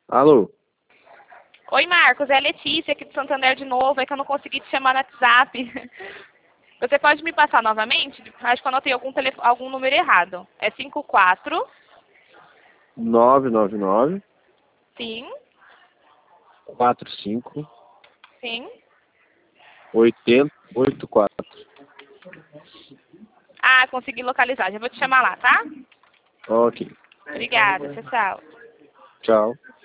Alô? Oi, Marcos, é a Letícia aqui do Santander de novo, é que eu não consegui te chamar no WhatsApp. Você pode me passar novamente? Acho que eu anotei algum número errado. É 54. 999 Sim, 45 sim. 8084. Ah, consegui localizar. Já vou te chamar lá, tá? Ok. Obrigada, tchau, tchau. Tchau.